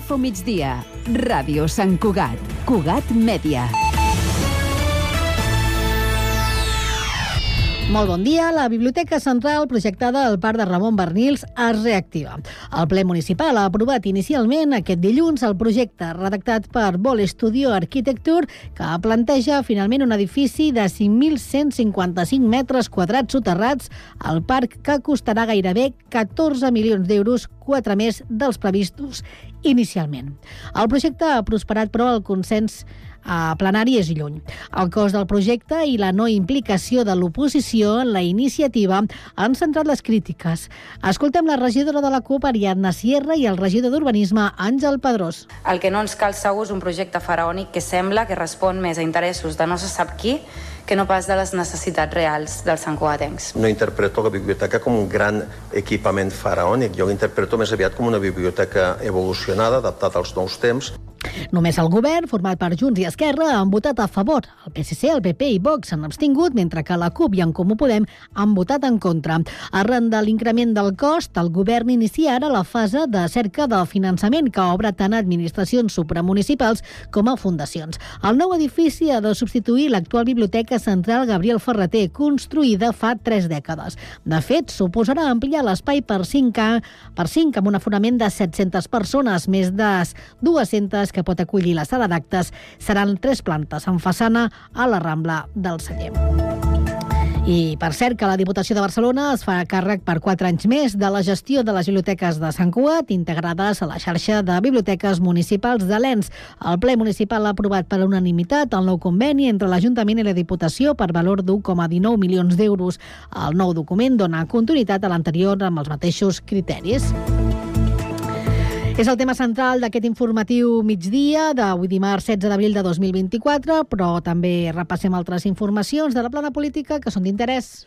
Info Migdia. Ràdio Sant Cugat. Cugat Mèdia. Molt bon dia. La Biblioteca Central, projectada al Parc de Ramon Barnils, es reactiva. El ple municipal ha aprovat inicialment aquest dilluns el projecte redactat per Vol Studio Architecture, que planteja finalment un edifici de 5.155 metres quadrats soterrats al parc, que costarà gairebé 14 milions d'euros, 4 més dels previstos inicialment. El projecte ha prosperat, però el consens plenari és lluny. El cost del projecte i la no implicació de l'oposició en la iniciativa han centrat les crítiques. Escoltem la regidora de la CUP, Ariadna Sierra, i el regidor d'Urbanisme, Àngel Pedrós. El que no ens cal segur és un projecte faraònic que sembla que respon més a interessos de no se sap qui que no pas de les necessitats reals dels santcugatencs. No interpreto la biblioteca com un gran equipament faraònic, jo l'interpreto més aviat com una biblioteca evolucionada, adaptada als nous temps. Només el govern, format per Junts i Esquerra, han votat a favor. El PSC, el PP i Vox s'han abstingut, mentre que la CUP i en Comú Podem han votat en contra. Arran de l'increment del cost, el govern inicia ara la fase de cerca de finançament, que obre tant a administracions supramunicipals com a fundacions. El nou edifici ha de substituir l'actual Biblioteca Central Gabriel Ferrater, construïda fa 3 dècades. De fet, suposarà ampliar l'espai per 5 amb un aforament de 700 persones, més de 200 que pot acollir la sala d'actes. Seran 3 plantes amb façana a la Rambla del Celler. I, per cert, que la Diputació de Barcelona es fa càrrec per 4 anys més de la gestió de les biblioteques de Sant Cugat, integrades a la xarxa de biblioteques municipals de l'ENS. El ple municipal ha aprovat per unanimitat el nou conveni entre l'Ajuntament i la Diputació per valor d'1,19 milions d'euros. El nou document dona continuïtat a l'anterior amb els mateixos criteris. És el tema central d'aquest informatiu migdia d'avui dimarts 16 d'abril de 2024, però també repassem altres informacions de la plana política que són d'interès.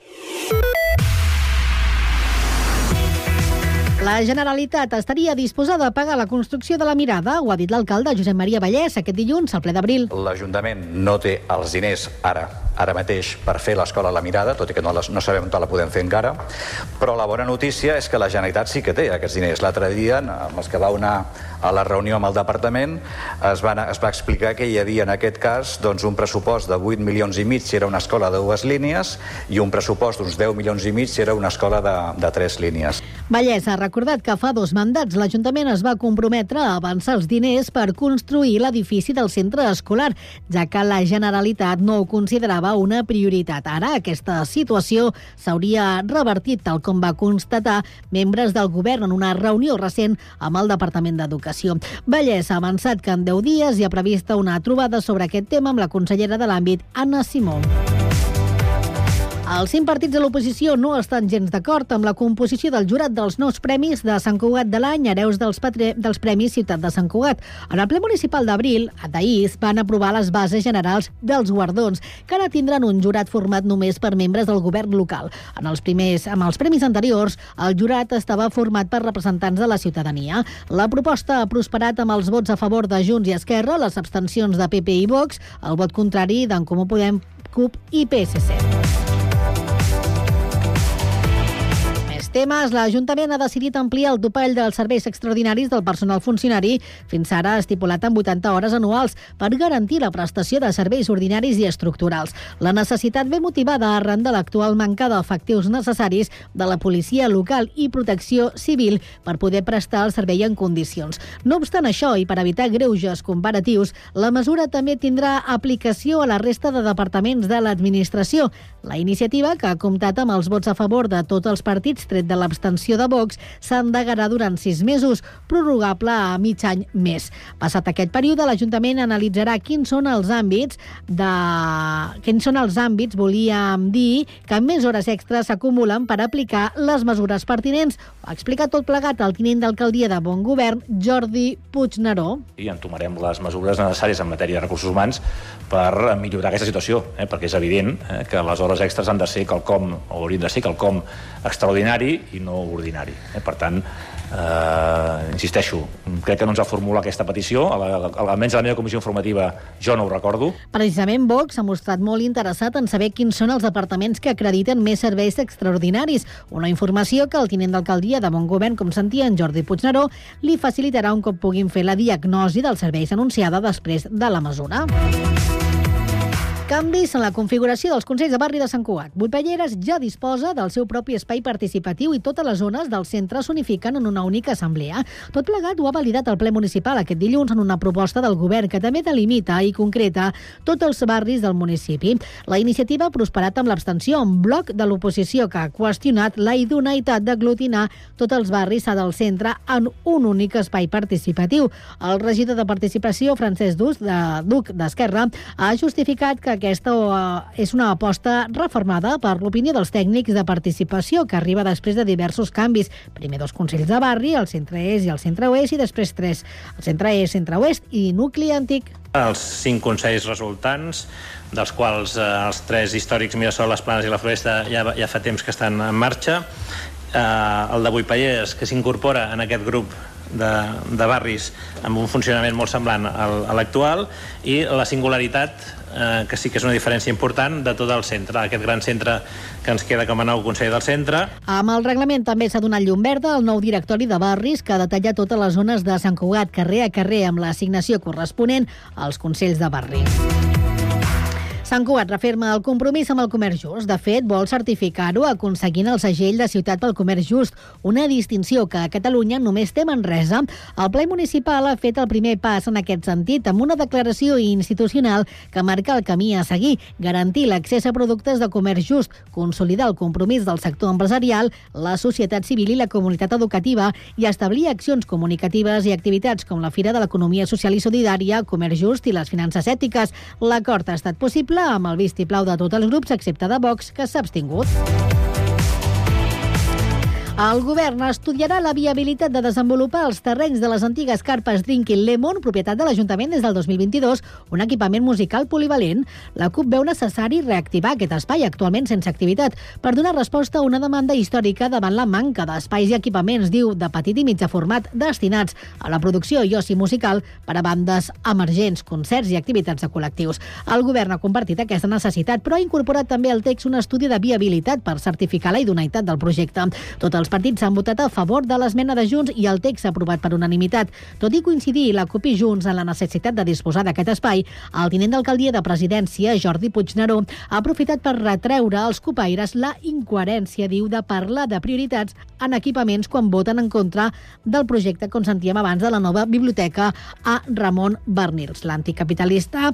La Generalitat estaria disposada a pagar la construcció de la Mirada, ho ha dit l'alcalde Josep Maria Vallès aquest dilluns al ple d'abril. L'Ajuntament no té els diners ara mateix per fer l'escola La Mirada, tot i que no sabem on la podem fer encara, però la bona notícia és que la Generalitat sí que té aquests diners. L'altre dia, amb els que va anar a la reunió amb el departament, es va explicar que hi havia en aquest cas un pressupost de 8 milions i mig si era una escola de 2 línies i un pressupost d'uns 10 milions i mig si era una escola de 3 línies. Vallès ha recordat que fa 2 mandats l'Ajuntament es va comprometre a avançar els diners per construir l'edifici del centre escolar, ja que la Generalitat no ho considerava una prioritat. Ara aquesta situació s'hauria revertit, tal com va constatar membres del govern en una reunió recent amb el Departament d'Educació. Vallès ha avançat que en 10 dies hi ha prevista una trobada sobre aquest tema amb la consellera de l'àmbit, Anna Simó. Els 5 partits de l'oposició no estan gens d'acord amb la composició del jurat dels nous premis de Sant Cugat de l'any, hereus dels Premis Ciutat de Sant Cugat. En el ple municipal d'abril, d'ahir, van aprovar les bases generals dels guardons, que ara tindran un jurat format només per membres del govern local. Amb els premis anteriors, el jurat estava format per representants de la ciutadania. La proposta ha prosperat amb els vots a favor de Junts i Esquerra, les abstencions de PP i Vox, el vot contrari d'en Comú Podem, CUP i PSC. Temes, l'Ajuntament ha decidit ampliar el topall dels serveis extraordinaris del personal funcionari, fins ara estipulat en 80 hores anuals, per garantir la prestació de serveis ordinaris i estructurals. La necessitat ve motivada arran de l'actual manca d'efectius necessaris de la policia local i protecció civil per poder prestar el servei en condicions. No obstant això, i per evitar greuges comparatius, la mesura també tindrà aplicació a la resta de departaments de l'administració. La iniciativa, que ha comptat amb els vots a favor de tots els partits, tret de l'abstenció de Vox, s'endegarà durant 6 mesos, prorrogable a mig any més. Passat aquest període, l'Ajuntament analitzarà quins són els àmbits, volíem dir que més hores extres s'acumulen per aplicar les mesures pertinents. Ho ha explicat tot plegat el tinent d'alcaldia de Bon Govern, Jordi Puigneró. I entomarem les mesures necessàries en matèria de recursos humans per millorar aquesta situació, perquè és evident que les hores extres han de ser quelcom, o haurien de ser quelcom extraordinari i no ordinari. Per tant, Insisteixo, crec que no ens va formular aquesta petició, almenys a la meva comissió informativa jo no ho recordo. Precisament Vox s'ha mostrat molt interessat en saber quins són els departaments que acrediten més serveis extraordinaris, una informació que el tinent d'alcaldia de Bon Govern, com sentia en Jordi Puigneró, li facilitarà un cop puguin fer la diagnosi dels serveis anunciada després de la mesura. Canvis en la configuració dels Consells de Barri de Sant Cugat. Volpelleres ja disposa del seu propi espai participatiu i totes les zones del centre s'unifiquen en una única assemblea. Tot plegat ho ha validat el ple municipal aquest dilluns en una proposta del govern que també delimita i concreta tots els barris del municipi. La iniciativa ha prosperat amb l'abstenció, un bloc de l'oposició que ha qüestionat la idoneïtat d'aglutinar tots els barris del centre en un únic espai participatiu. El regidor de Participació, Francesc Duc d'Esquerra, ha justificat que aquesta és una aposta reformada per l'opinió dels tècnics de participació, que arriba després de diversos canvis. Primer 2 consells de barri, el centre est i el centre oest, i després 3, el centre est, centre oest i nucli antic. Els 5 consells resultants, dels quals els 3 històrics, Mirasol, les Planes i la Floresta, ja fa temps que estan en marxa. El de Volpelleres, que s'incorpora en aquest grup de barris amb un funcionament molt semblant a l'actual, i la singularitat, que sí que és una diferència important, de tot el centre, aquest gran centre que ens queda com a nou Consell del Centre. Amb el reglament també s'ha donat llum verda al nou directori de barris, que ha detallat totes les zones de Sant Cugat, carrer a carrer, amb l'assignació corresponent als Consells de Barri. Sant Cugat referma el compromís amb el comerç just. De fet, vol certificar-ho aconseguint el segell de Ciutat pel Comerç Just, una distinció que a Catalunya només té Manresa. El ple municipal ha fet el primer pas en aquest sentit amb una declaració institucional que marca el camí a seguir, garantir l'accés a productes de comerç just, consolidar el compromís del sector empresarial, la societat civil i la comunitat educativa i establir accions comunicatives i activitats com la Fira de l'Economia Social i Solidària, Comerç Just i les Finances Ètiques. L'acord ha estat possible amb el vistiplau de tots els grups, excepte de Vox, que s'ha abstingut. El govern estudiarà la viabilitat de desenvolupar els terrenys de les antigues carpes Drinking Lemon, propietat de l'Ajuntament des del 2022, un equipament musical polivalent. La CUP veu necessari reactivar aquest espai, actualment sense activitat, per donar resposta a una demanda històrica davant la manca d'espais i equipaments, diu, de petit i mitjà format, destinats a la producció i oci musical per a bandes emergents, concerts i activitats de col·lectius. El govern ha compartit aquesta necessitat, però ha incorporat també al text un estudi de viabilitat per certificar la idoneïtat del projecte. Tots els partits han votat a favor de l'esmena de Junts i el text s'ha aprovat per unanimitat. Tot i coincidir la CUP i Junts en la necessitat de disposar d'aquest espai, el tinent d'alcaldia de Presidència, Jordi Puigneró, ha aprofitat per retreure als cupaires la incoherència, diu, de parlar de prioritats en equipaments quan voten en contra del projecte, com sentíem abans, de la nova biblioteca a Ramon Bernils. L'anticapitalista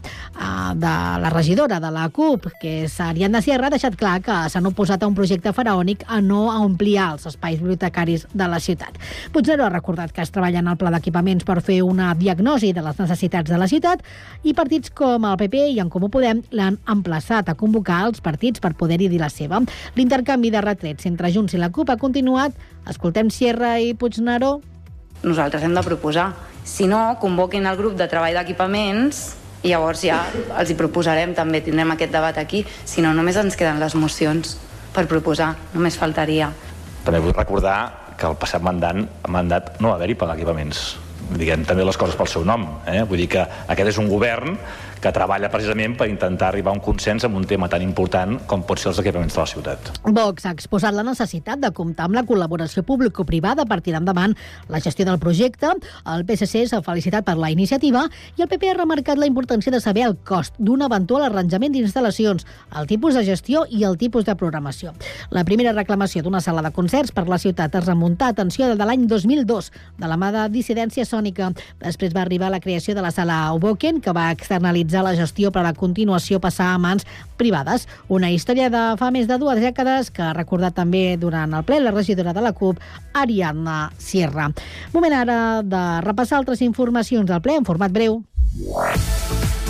de la regidora de la CUP, que és Ariadna Sierra, ha deixat clar que s'han oposat a un projecte faraònic a no ampliar els espais bibliotecaris de la ciutat. Puigneró ha recordat que es treballa en el pla d'equipaments per fer una diagnosi de les necessitats de la ciutat i partits com el PP i en Comú Podem l'han emplaçat a convocar els partits per poder-hi dir la seva. L'intercanvi de retrets entre Junts i la CUP ha continuat. Escoltem Sierra i Puigneró. Nosaltres hem de proposar. Si no, convoquin el grup de treball d'equipaments i llavors ja els hi proposarem, també tindrem aquest debat aquí. Si no, només ens queden les mocions per proposar, només faltaria. També vull recordar que el passat mandat no va haver-hi pagar equipaments. Diguem també les coses pel seu nom. Vull dir que aquest és un govern que treballa precisament per intentar arribar a un consens en un tema tan important com pot ser els equipaments de la ciutat. Vox ha exposat la necessitat de comptar amb la col·laboració público-privada per tirar endavant la gestió del projecte. El PSC s'ha felicitat per la iniciativa i el PP ha remarcat la importància de saber el cost d'un eventual arranjament d'instal·lacions, el tipus de gestió i el tipus de programació. La primera reclamació d'una sala de concerts per la ciutat es remunta, atenció, de l'any 2002, de la mà de Dissidència Sònica. Després va arribar la creació de la sala Hoboken, que va externalitzar la gestió per a continuació passar a mans privades. Una història de fa més de 2 dècades que ha recordat també durant el ple la regidora de la CUP, Ariadna Sierra. Moment ara de repassar altres informacions del ple en format breu.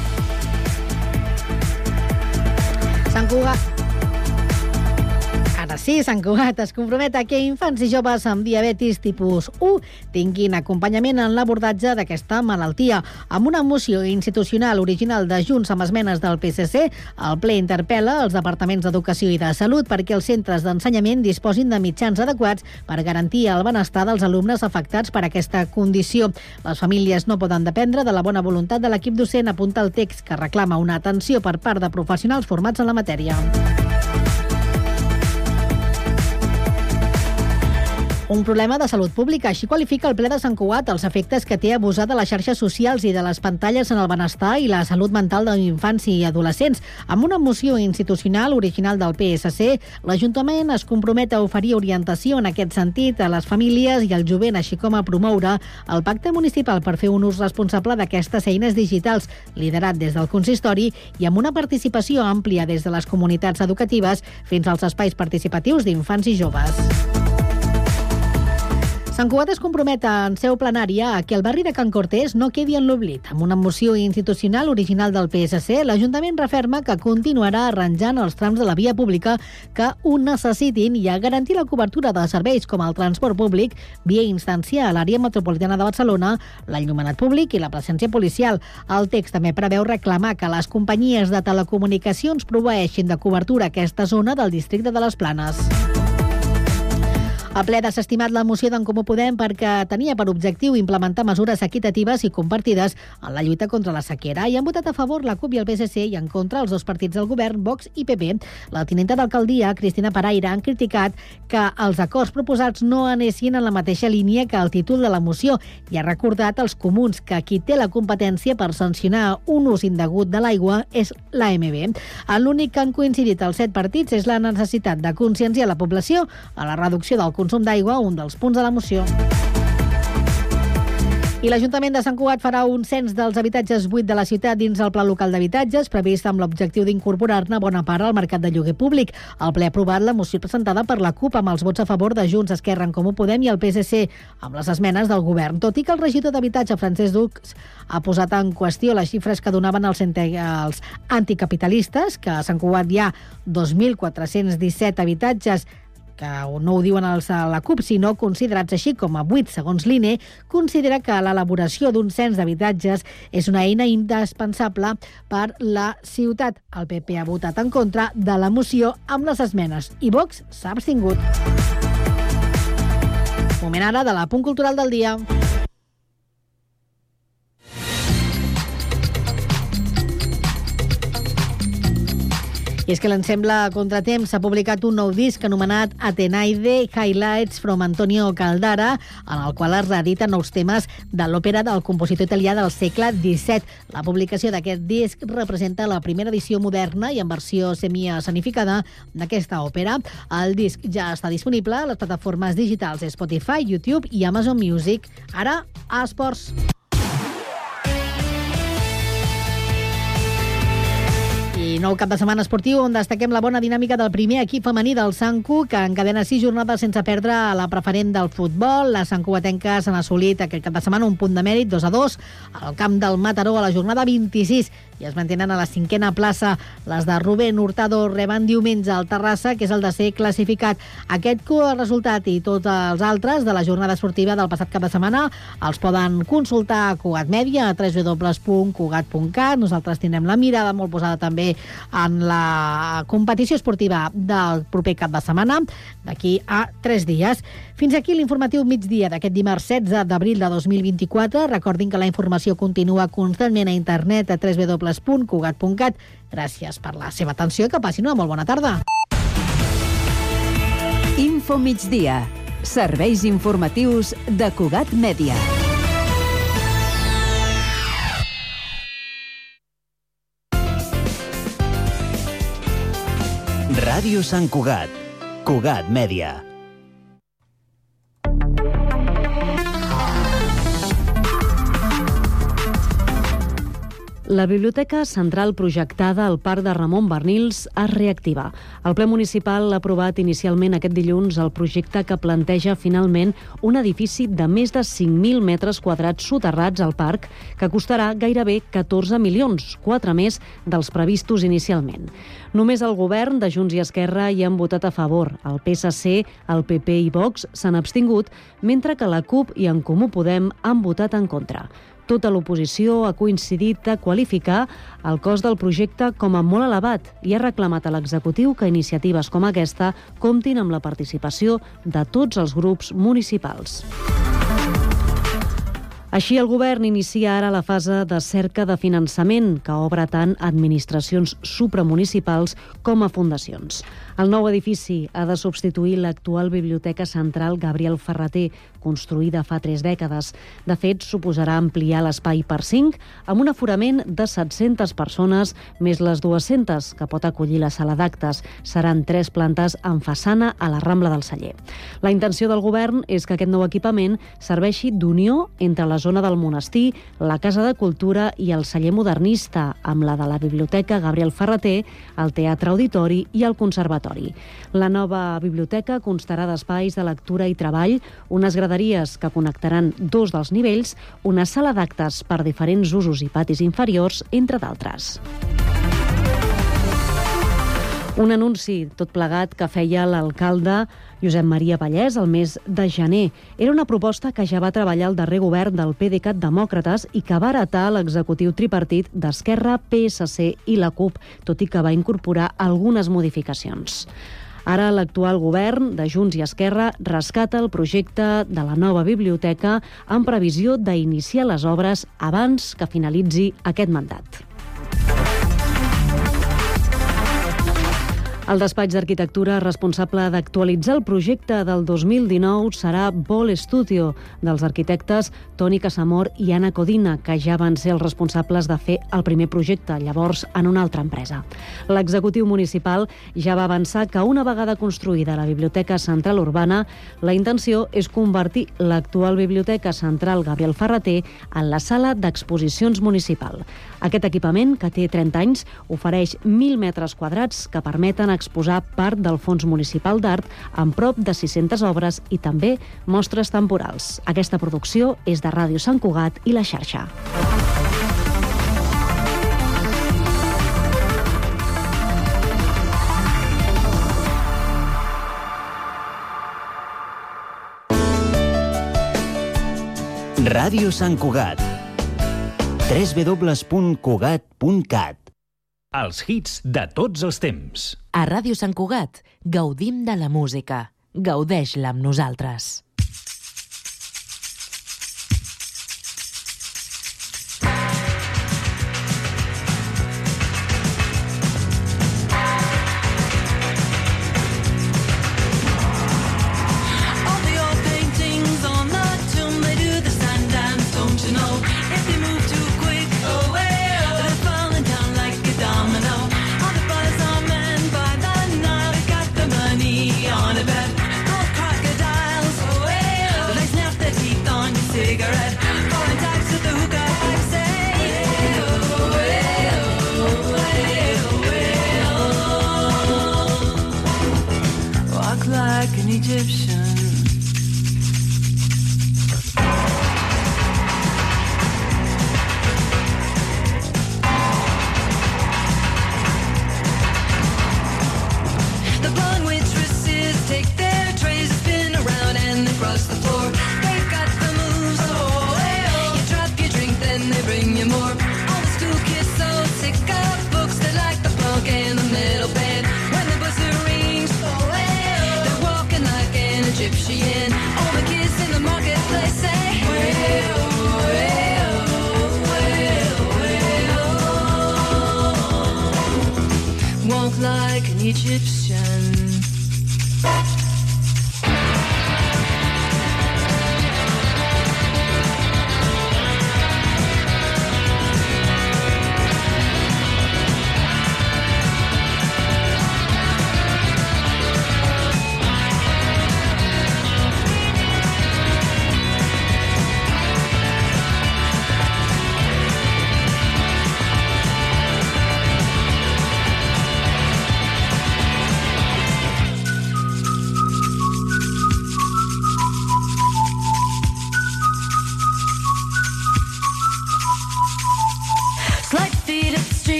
Sant Cugat Ara sí, Sant Cugat es compromet a que infants i joves amb diabetis tipus 1 tinguin acompanyament en l'abordatge d'aquesta malaltia. Amb una moció institucional original de Junts amb esmenes del PSC, el ple interpel·la els departaments d'Educació i de Salut perquè els centres d'ensenyament disposin de mitjans adequats per garantir el benestar dels alumnes afectats per aquesta condició. Les famílies no poden dependre de la bona voluntat de l'equip docent, apunta el text que reclama una atenció per part de professionals formats en la matèria. Un problema de salut pública, així qualifica el ple de Sant Cugat els efectes que té abusar de les xarxes socials i de les pantalles en el benestar i la salut mental d'infants i adolescents. Amb una moció institucional original del PSC, l'Ajuntament es compromet a oferir orientació en aquest sentit a les famílies i al jovent, així com a promoure el pacte municipal per fer un ús responsable d'aquestes eines digitals, liderat des del consistori i amb una participació àmplia des de les comunitats educatives fins als espais participatius d'infants i joves. Sant Cugat es compromet en seu plenària a que el barri de Can Cortés no quedi en l'oblit. Amb una moció institucional original del PSC, l'Ajuntament referma que continuarà arranjant els trams de la via pública que ho necessitin i a garantir la cobertura de serveis com el transport públic via instància a l'àrea metropolitana de Barcelona, l'enllumenat públic i la presència policial. El text també preveu reclamar que les companyies de telecomunicacions proveeixin de cobertura a aquesta zona del districte de les Planes. El ple ha desestimat la moció d'en Comú Podem perquè tenia per objectiu implementar mesures equitatives i compartides en la lluita contra la sequera i han votat a favor la CUP i el PSC i en contra els dos partits del govern, Vox i PP. La tinenta d'alcaldia, Cristina Paraire, han criticat que els acords proposats no anessin en la mateixa línia que el títol de la moció i ha recordat als comuns que qui té la competència per sancionar un ús indegut de l'aigua és l'AMB. L'únic que han coincidit els 7 partits és la necessitat de conscienciar la població a la reducció del consum d'aigua, un dels punts de la moció. I l'Ajuntament de Sant Cugat farà un cens dels habitatges buits de la ciutat dins el Pla Local d'Habitatges, previst amb l'objectiu d'incorporar-ne bona part al mercat de lloguer públic. El ple ha aprovat la moció presentada per la CUP amb els vots a favor de Junts, Esquerra, en Comú Podem i el PSC, amb les esmenes del govern. Tot i que el regidor d'Habitatge, Francesc Dux, ha posat en qüestió les xifres que donaven els anticapitalistes, que a Sant Cugat hi ha 2.417 habitatges que no ho diuen a la CUP, sinó considerats així com a buits segons l'INE, considera que l'elaboració d'un cens d'habitatges és una eina indispensable per la ciutat. El PP ha votat en contra de la moció amb les esmenes i Vox s'ha abstingut. Moment ara de l'Apunt Cultural del dia. I és que l'Ensemble Contratemps ha publicat un nou disc anomenat Atenaide Highlights from Antonio Caldara, en el qual es reediten nous temes de l'òpera del compositor italià del segle XVII. La publicació d'aquest disc representa la primera edició moderna i en versió semi-escenificada d'aquesta òpera. El disc ja està disponible a les plataformes digitals Spotify, YouTube i Amazon Music. Ara, a esports. I nou cap de setmana esportiu on destaquem la bona dinàmica del primer equip femení del Sant Cu, que encadena 6 jornades sense perdre a la preferent del futbol. Les santcugatenques han assolit aquest cap de setmana un punt de mèrit, 2-2, al camp del Mataró a la jornada 26 i es mantenen a la 5a plaça. Les de Rubén Hurtado reben diumenge al Terrassa, que és el de ser classificat. Aquest resultat i tots els altres de la jornada esportiva del passat cap de setmana els poden consultar a Cugat Mèdia, a www.cugat.cat. Nosaltres tindrem la mirada molt posada també en la competició esportiva del proper cap de setmana, d'aquí a 3 dies. Fins aquí l'informatiu migdia d'aquest dimarts 16 d'abril de 2024. Recordin que la informació continua constantment a internet a www.cugat.cat. Gràcies per la seva atenció i que passin una molt bona tarda. Info migdia. Serveis informatius de Cugat Mèdia. Ràdio Sant Cugat. Cugat Mèdia. La Biblioteca Central projectada al Parc de Ramon Barnils es reactiva. El ple municipal ha aprovat inicialment aquest dilluns el projecte que planteja finalment un edifici de més de 5.000 metres quadrats soterrats al parc que costarà gairebé 14 milions, 4 més dels previstos inicialment. Només el govern de Junts i Esquerra hi han votat a favor. El PSC, el PP i Vox s'han abstingut, mentre que la CUP i En Comú Podem han votat en contra. Tota l'oposició ha coincidit a qualificar el cost del projecte com a molt elevat i ha reclamat a l'executiu que iniciatives com aquesta comptin amb la participació de tots els grups municipals. Així, el govern inicia ara la fase de cerca de finançament que obre tant a administracions supramunicipals com a fundacions. El nou edifici ha de substituir l'actual Biblioteca Central Gabriel Ferrater, construïda fa 3 dècades. De fet, suposarà ampliar l'espai per 5, amb un aforament de 700 persones, més les 200 que pot acollir la sala d'actes. Seran 3 plantes amb façana a la Rambla del Celler. La intenció del govern és que aquest nou equipament serveixi d'unió entre la zona del monestir, la Casa de Cultura i el celler modernista, amb la de la Biblioteca Gabriel Ferrater, el Teatre Auditori i el Conservatori. La nova biblioteca constarà d'espais de lectura i treball, unes graderies que connectaran 2 dels nivells, una sala d'actes per diferents usos i patis inferiors, entre d'altres. Un anunci tot plegat que feia l'alcalde Josep Maria Vallès el mes de gener. Era una proposta que ja va treballar el darrer govern del PDeCAT Demòcrates i que va heretar l'executiu tripartit d'Esquerra, PSC i la CUP, tot i que va incorporar algunes modificacions. Ara l'actual govern de Junts i Esquerra rescata el projecte de la nova biblioteca amb previsió d'iniciar les obres abans que finalitzi aquest mandat. El despatx d'arquitectura responsable d'actualitzar el projecte del 2019 serà Bol Studio, dels arquitectes Toni Casamor i Anna Codina, que ja van ser els responsables de fer el primer projecte, llavors en una altra empresa. L'executiu municipal ja va avançar que una vegada construïda la Biblioteca Central Urbana, la intenció és convertir l'actual Biblioteca Central Gabriel Ferrater en la sala d'exposicions municipal. Aquest equipament, que té 30 anys, ofereix 1.000 metres quadrats que permeten exposar part del fons municipal d'art amb prop de 600 obres i també mostres temporals. Aquesta producció és de Ràdio Sant Cugat i La Xarxa. Ràdio Sant Cugat. www.cugat.cat. Els hits de tots els temps. A Ràdio Sant Cugat gaudim de la música. Gaudeix-la amb nosaltres.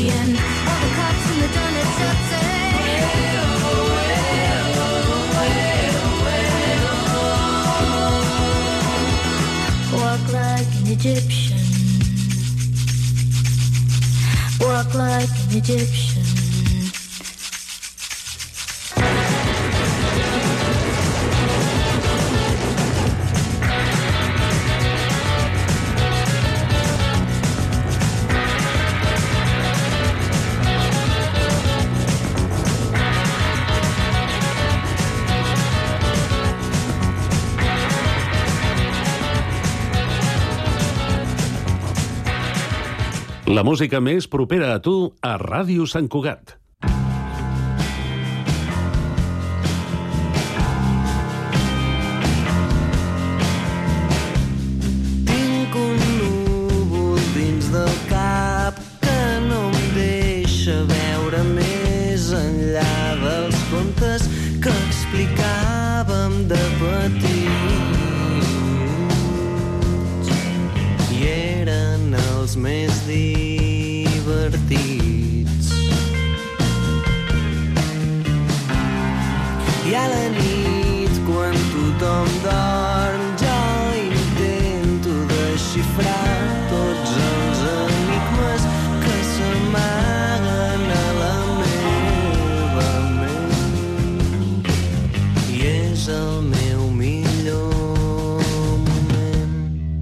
And all the cops and the donuts shops say, walk like an Egyptian, walk like an Egyptian. La música més propera a tu a Ràdio Sant Cugat. Tinc un núvol dins del cap que no em deixa veure més enllà dels contes que explicàvem de petits. I eren els més divertits. I a la nit, quan tothom dorm, jo intento desxifrar tots els enigmes que s'amaguen a la meva ment. I és el meu millor moment.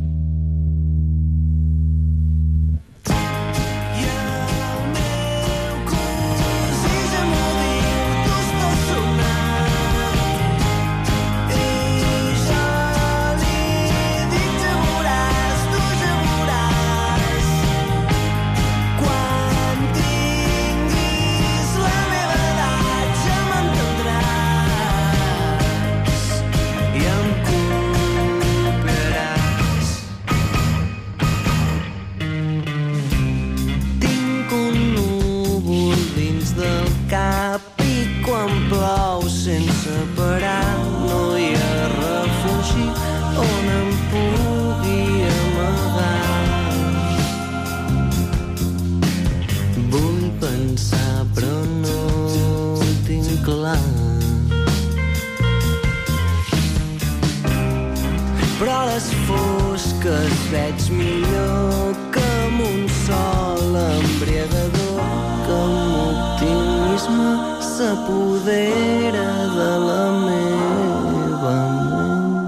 Però a les fosques veig millor que amb un sol embriagador, que amb optimisme s'apodera de la meva ment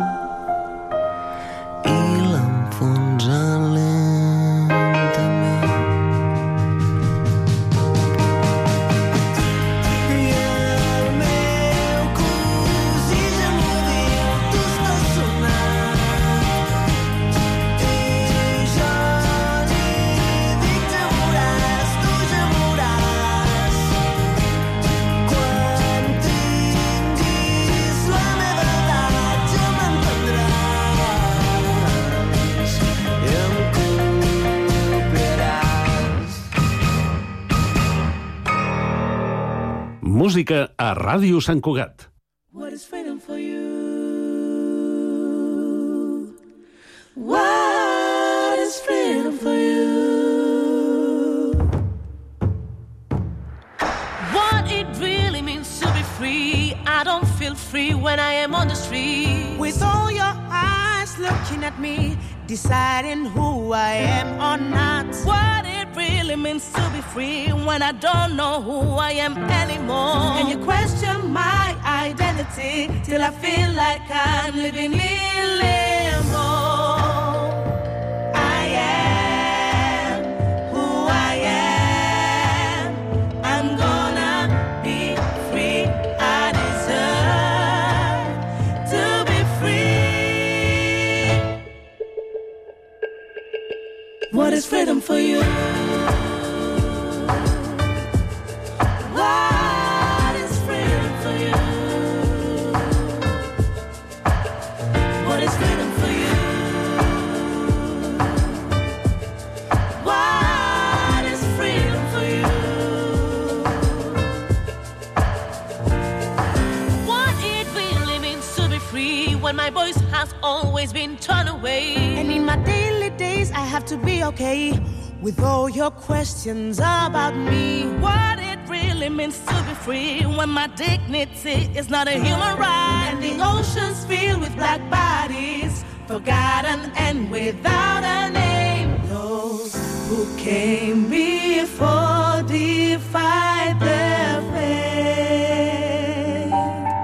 i l'enfonsa lentament. I el meu cosí ja m'ho diu, tu estàs sonant, i jo li dic ja veuràs, tu ja veuràs, quan tinguis la meva edat ja m'entendràs i em copiaràs. Música a Ràdio Sant Cugat. What is freedom for you? What is freedom for you? What it really means to be free. I don't feel free when I am on the street. With all your eyes looking at me, deciding who I am or not. What it really means to be free when I don't know who I am anymore. And you question my identity till I feel like I'm living in limbo. I am who I am. I'm gonna be free. I deserve to be free. What is freedom for you? What is freedom for you? What is freedom for you? What is freedom for you? What it really means to be free when my voice has always been turned away. And in my daily days I have to be okay with all your questions about me. What it really means to be free when my dignity is not a human right. And the ocean's filled with black bodies, forgotten and without a name. Those who came before defied their fate,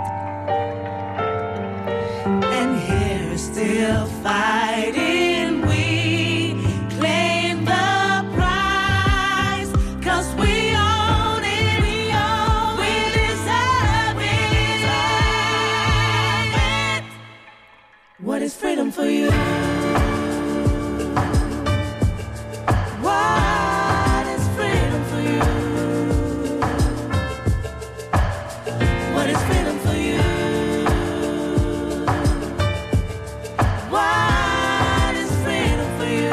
and here still fighting we claim the prize, 'cause we own it, we deserve it. What is freedom for you? What is freedom for you? What is freedom for you? What is freedom for you?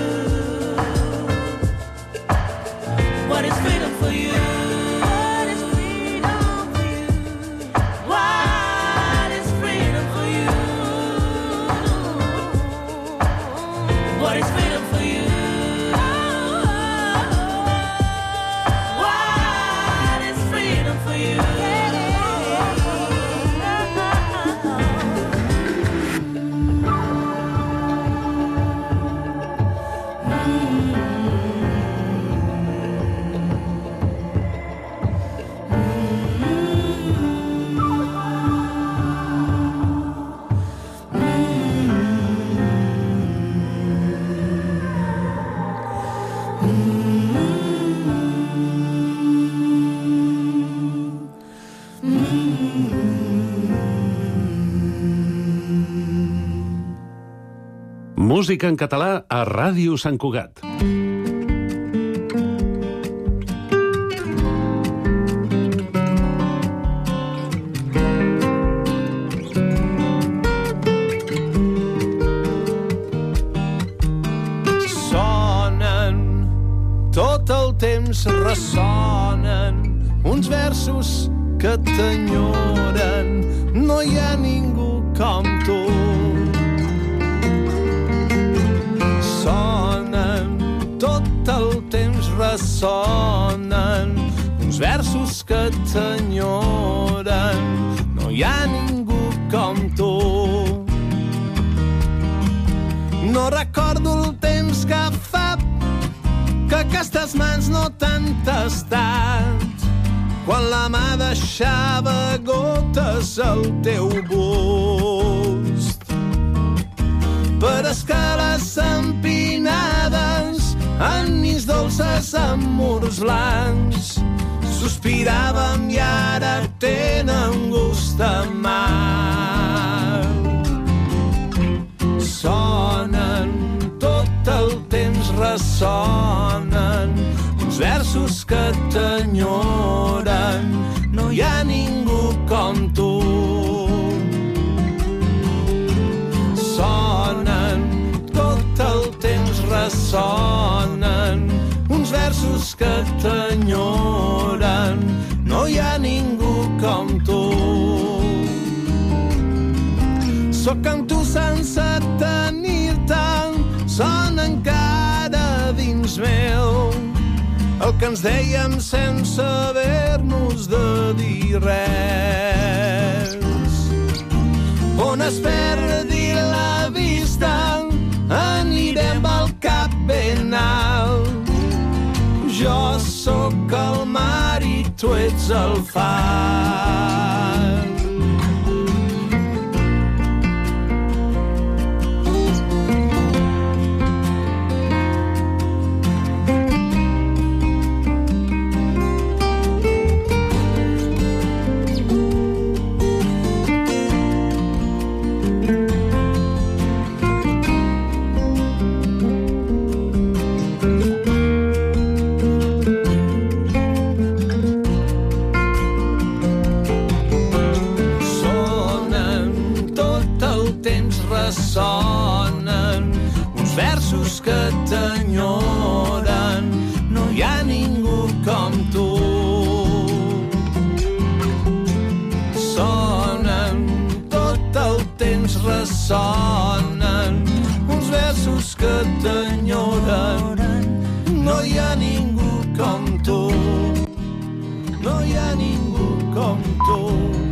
What is freedom for you? What is freedom for you? What is freedom for you? What is freedom for you? What is freedom for you? Música en català a Ràdio Sant Cugat. Sonen, tot el temps ressonen, uns versos que t'enyoren, no hi ha ningú com tu. Sonen, tot el temps ressonen, uns versos que t'enyoren, no hi ha ningú com tu. No recordo el temps que fa que aquestes mans no t'han tastat, quan la mà deixava gotes al teu bust. Per escales empinades, en nits dolces amb murs blancs, sospiràvem i ara tenen gust amarg. Sonen, tot el temps ressonen, uns versos que t'enyoren, no hi ha ningú com tu. Sonen, tot el temps ressonen, uns versos que t'enyoren, no hi ha ningú com tu. Sóc amb tu sense tenir-te, sona encara dins meu el que ens dèiem sense haver-nos de dir res. On es perdi la vista, anirem al cap ben alt. Jo sóc el mar i tu ets el far. Sonen uns versos que t'enyoren, no hi ha ningú com tu. Sonen, tot el temps ressonen, uns versos que t'enyoren, no hi ha ningú com tu. No hi ha ningú com tu.